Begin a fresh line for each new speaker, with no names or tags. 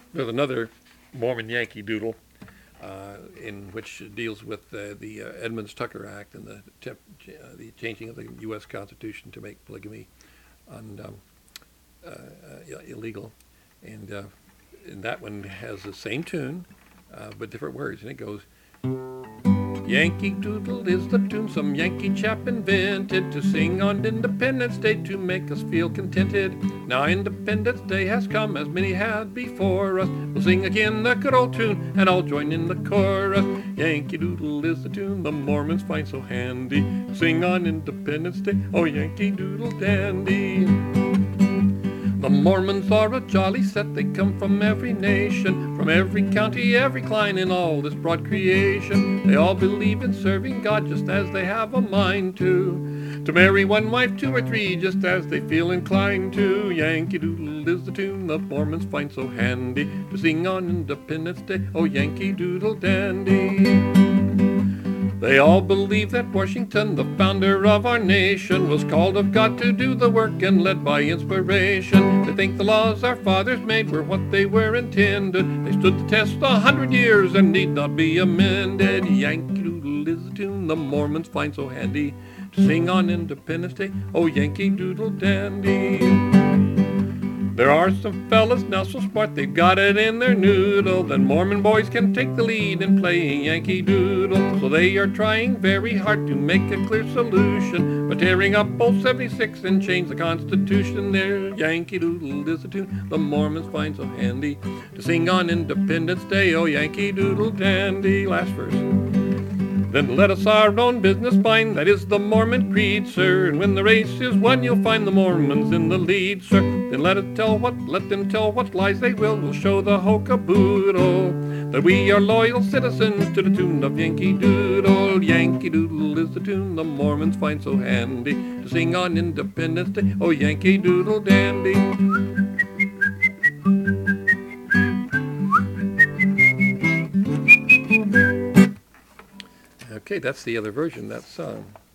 There's another Mormon Yankee Doodle in which deals with the Edmunds-Tucker Act and the changing of the U.S. Constitution to make polygamy illegal. And that one has the same tune, but different words. And it goes, Yankee Doodle is the tune some Yankee chap invented to sing on Independence Day to make us feel contented. Now Independence Day has come as many had before us. We'll sing again the good old tune and I'll join in the chorus. Yankee Doodle is the tune the Mormons find so handy. Sing on Independence Day, oh Yankee Doodle dandy. The Mormons are a jolly set, they come from every nation, from every county, every clime in all this broad creation. They all believe in serving God just as they have a mind to marry one wife, two or three, just as they feel inclined to. Yankee Doodle is the tune the Mormons find so handy to sing on Independence Day, oh Yankee Doodle dandy. They all believe that Washington, the founder of our nation, was called of God to do the work and led by inspiration. They think the laws our fathers made were what they were intended. They stood the test 100 years and need not be amended. Yankee Doodle is the tune the Mormons find so handy to sing on Independence Day, oh Yankee Doodle dandy. There are some fellas now so smart they've got it in their noodle. Then Mormon boys can take the lead in playing Yankee Doodle. So they are trying very hard to make a clear solution by tearing up Old 76 and change the Constitution. There, Yankee Doodle is the tune the Mormons find so handy to sing on Independence Day, oh Yankee Doodle dandy. Last verse. Then let us our own business mind, that is the Mormon creed, sir. And when the race is won, you'll find the Mormons in the lead, sir. Then let them tell what lies they will. We'll show the hokaboodle that we are loyal citizens to the tune of Yankee Doodle. Yankee Doodle is the tune the Mormons find so handy to sing on Independence Day, oh Yankee Doodle dandy. Okay, that's the other version, that song.